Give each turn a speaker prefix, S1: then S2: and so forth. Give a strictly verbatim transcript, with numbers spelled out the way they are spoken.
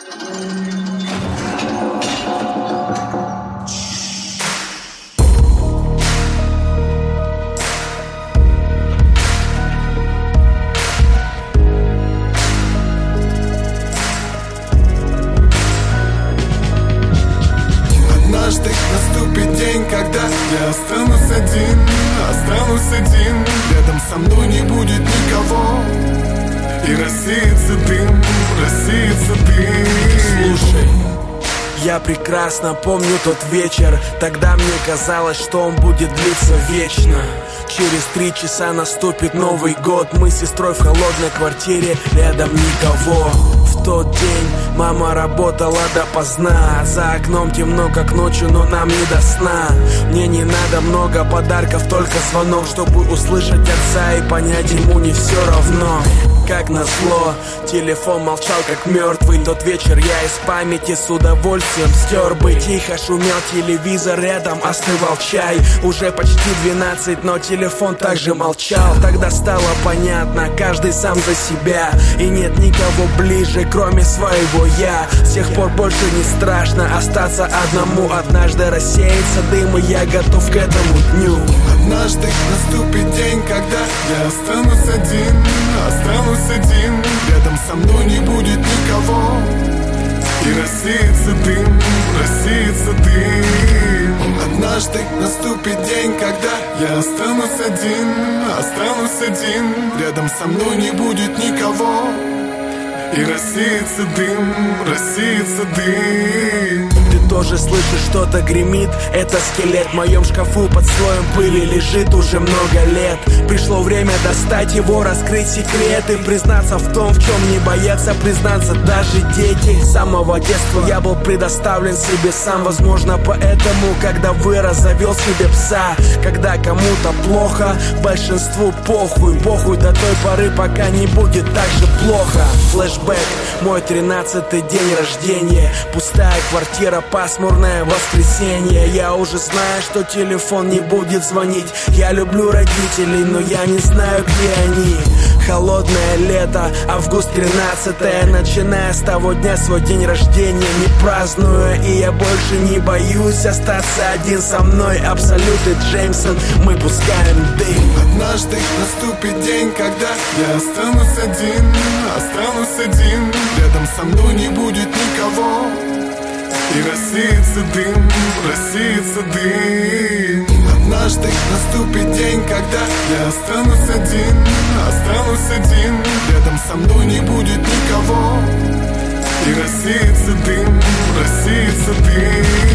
S1: Однажды наступит день, когда я останусь один, останусь один. Рядом со мной не будет никого, и рассеется дым, рассеется дым.
S2: Слушай, я прекрасно помню тот вечер. Тогда мне казалось, что он будет длиться вечно. Через три часа наступит Новый год. Мы с сестрой в холодной квартире, рядом никого. В тот день мама работала допоздна. За окном темно, как ночью, но нам не до сна. Мне не надо много подарков, только звонок, чтобы услышать отца и понять, ему не все равно. Как назло, телефон молчал как мертвый. Тот вечер я из памяти с удовольствием стер бы. Тихо шумел телевизор, рядом остывал чай. Уже почти двенадцать, но телефон также молчал. Тогда стало понятно, каждый сам за себя, и нет никого ближе, кроме своего я. С тех пор больше не страшно остаться одному. Однажды рассеется дым, и я готов к этому дню.
S1: Однажды наступит день, когда я останусь один, останусь один. Рядом со мной не будет никого, и рассеется дым, рассеется дым. Однажды наступит день, когда я останусь один, останусь один. Рядом со мной не будет никого, и рассеется дым, рассеется дым.
S2: Ты тоже слышишь, что-то гремит? Это скелет в моем шкафу под слоем пыли лежит уже много лет. Пришло время достать его, раскрыть секреты, признаться в том, в чем не боятся признаться даже дети. С самого детства я был предоставлен себе сам. Возможно, поэтому, когда вырос, завел себе пса. Когда кому-то плохо, большинству похуй. Похуй до той поры, пока не будет так же плохо. Флэшбэк, мой тринадцатый день рождения. Пустая квартира, пасмурное воскресенье. Я уже знаю, что телефон не будет звонить. Я люблю родителей, но я не знаю, где они. Холодное лето, август тринадцатое. Начиная с того дня свой день рождения не праздную. И я больше не боюсь остаться один. Со мной Абсолют и Джеймсон, мы пускаем дым.
S1: Однажды наступит день, когда я останусь один, останусь один. Рядом со мной не будет никого, и рассеется дым, рассеется дым. Однажды наступит день, когда я останусь один, останусь один. Рядом со мной не будет никого, и рассеется дым, рассеется дым.